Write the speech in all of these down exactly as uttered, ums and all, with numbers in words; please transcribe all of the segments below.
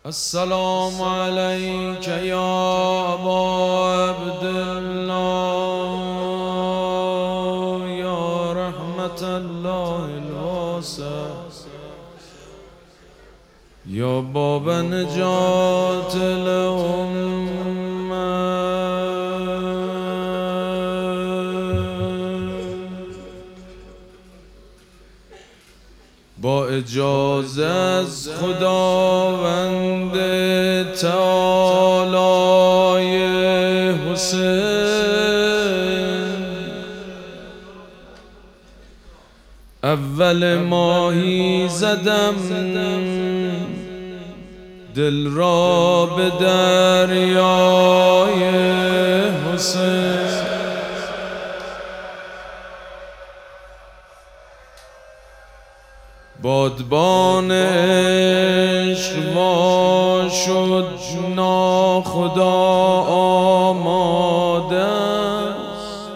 السلام عليك يا أبا عبد الله يا رحمة الله الواسع يا باب نجات الأمة. با اجازه از خداوند تعالی حسین اول ماهی زدم دل را به دریای حسین. بادبان عشق وا شد ناخدا آماده است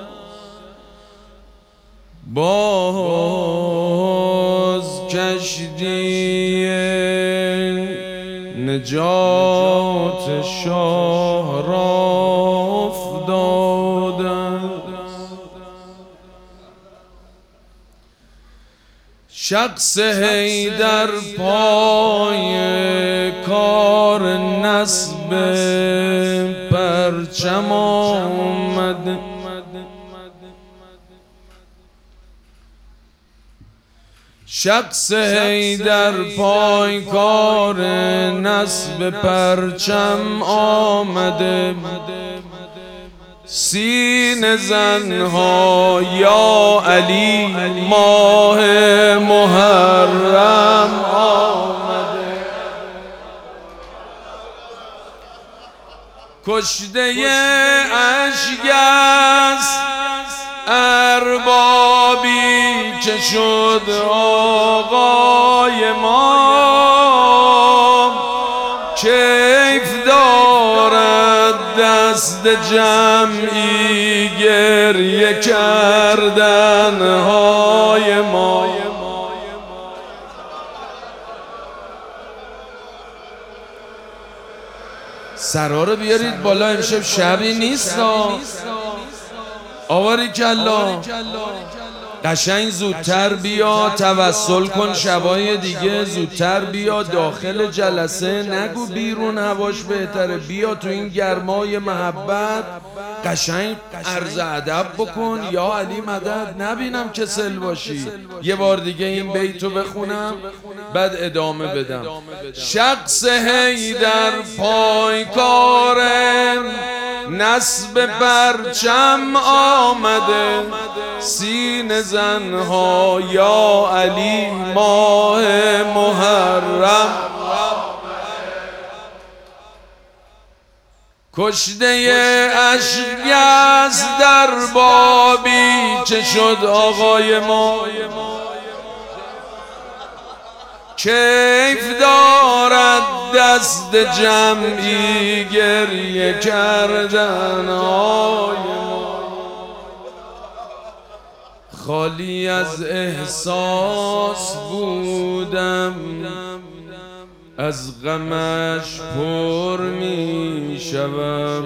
باز کشتی نجات شاه را افتاده است. شخص حیدر پای کار نصب پرچم آمد شخص حیدر پای کار نصب پرچم آمده سینه زنها یا علی ماه محرم آمده کشته اشک است اربابی که شد آقای ما کیف دارد دست جمعی گریه کردن های ما. سرها رو بیارید بالا امشب شبی نیست آواری کلا قشنگ زودتر بیا توسل کن شبای دیگه زودتر بیا داخل جلسه نگو بیرون هواش بهتره بیا تو این گرمای محبت قشنگ عرض ادب بکن یا علی مدد نبینم کسل باشی. یه بار دیگه این بیتو بخونم بعد ادامه بدم. شخص حیدر پایکارم نصب پرچم آمده سینه زنها یا علی ماه محرم کشته اشک است در بابی چه شد آقای ما کیف دارد دست جمعی گریه کردن آی ما خالی از احساس بودم از غمش پر می شوم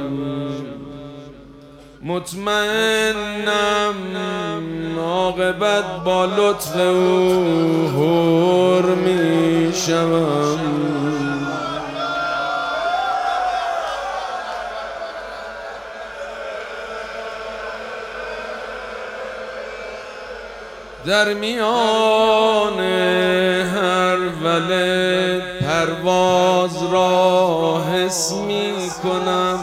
مطمئنم عاقبت با لطف او حور می شوم. در میان هر ولد پرواز را حس می کنم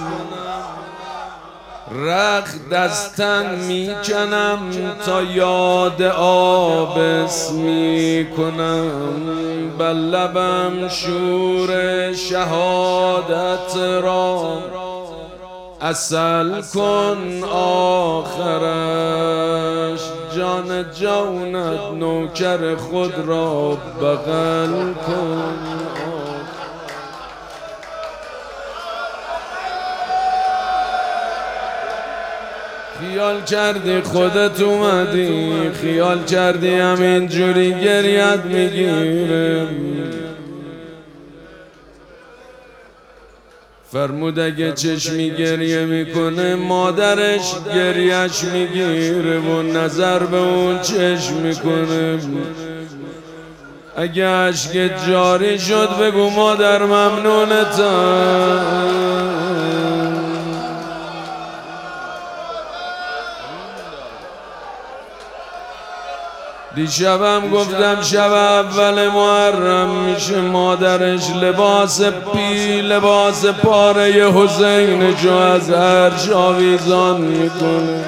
رخت دستن می کنم تا یاد آبس می کنم بر لبم شور شهادت را عسل کن آخرش جان جانت نوکر خود را بغل کن. خیال کردی خودت اومدی خیال کردی همین جوری گریت میگیره فرمود اگه چشمی گریه میکنه مادرش گریهش میگیره و نظر به اون چشم میکنه. اگه عشق جاری شد بگو مادر ممنونتم. دیشبم گفتم شب اول محرم میشه مادرش لباس پی لباس پاره حسین جو از عرش آویزان میکنه،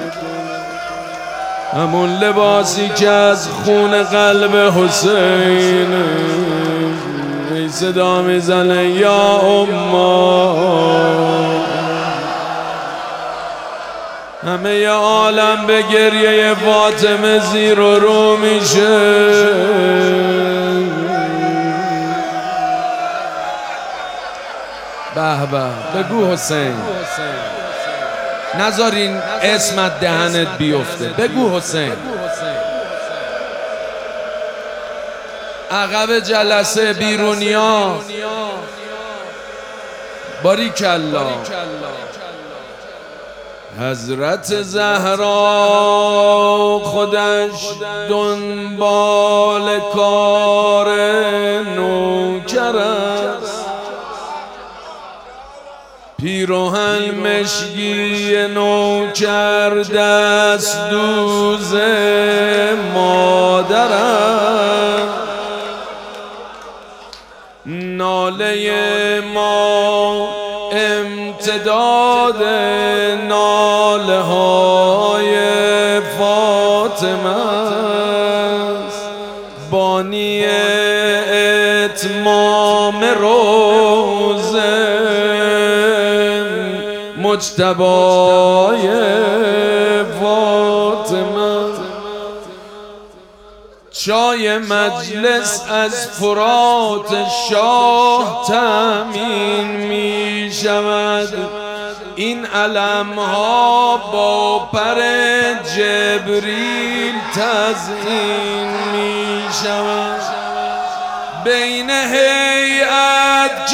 همون لباسی که از خون قلب حسین ای صدا میزنه یا اما. همه ی عالم به گریه فاطمه زیر و رو میشه. به به بگو حسین، نذارین اسمت دهنت بیفته، بگو حسین. عقب جلسه بیرونیا باریکالله. حضرت زهرا خودش دنبال کار نوکر است، پیراهن مشکی نوکر دست دوز مادر است. ناله ما امتداد ناله های فاطمه است، بانی اتمام روزه مجتبای فاطمه. چای مجلس از فرات شاه تامین می شود، این علم ها با پر جبریل تزیین می شود. بین هیئت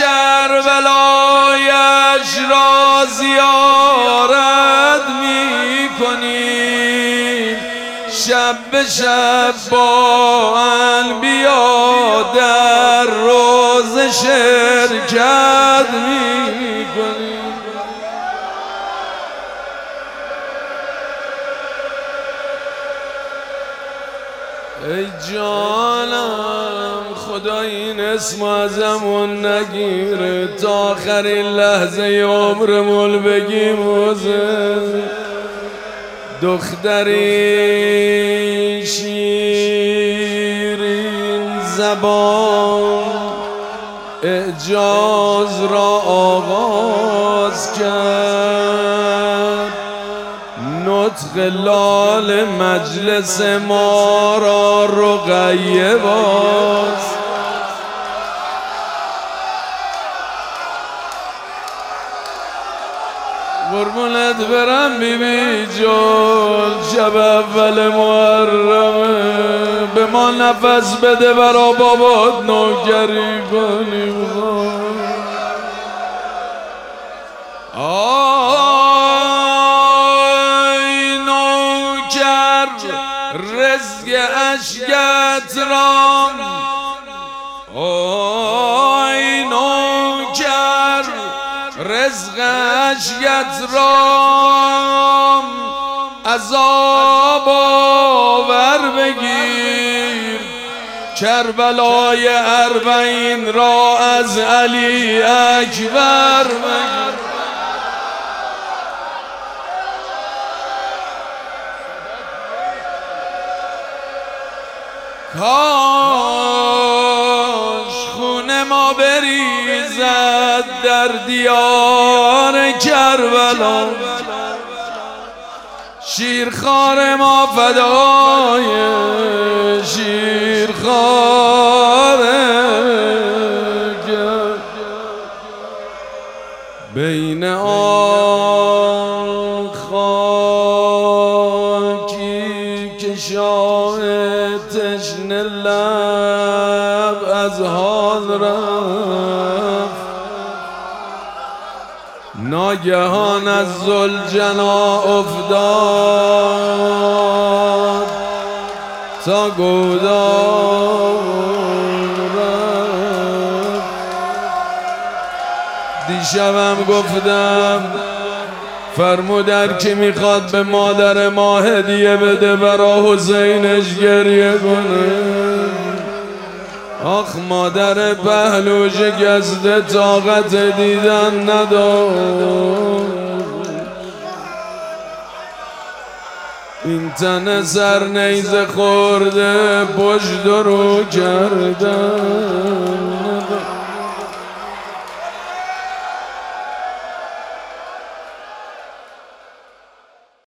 کربلایش را زیارت می کنیم، شب به شب با انبیا در روز شرکت می کنیم. ای جانم خدا این اسم ازمون نگیره، تا آخرین لحظه عمرمون بگیم حسین. دختری شیرین زبان اعجاز را آغاز کرد، نطق لال مجلس ما را رقیه باز. قربونت برم بی بی جون، شب اول محرمه، به ما نفس بده برا بابات نوکری کنیم. آی نوکر رزق اشکت رام، آی نوکر رزق اشکت رام، عذاب آور بگیر، کربلای اربعین را از علی اکبر بگیر. کاش خون ما بریزد در دیار کربلا، شیرخوار ما فدای شیرخوار بین آن خاکی که شاه تشنه لب از حال رفت، ناگهان از ذوالجنا افتاد تا گودار دیشبم گفتم فرمود هر کی میخواد به مادر ما هدیه بده برا حسینش گریه کنه. آخ مادر پهلوش گزده طاقت دیدن نداشت، این تن سر نیزه خورده پشت رو کردن.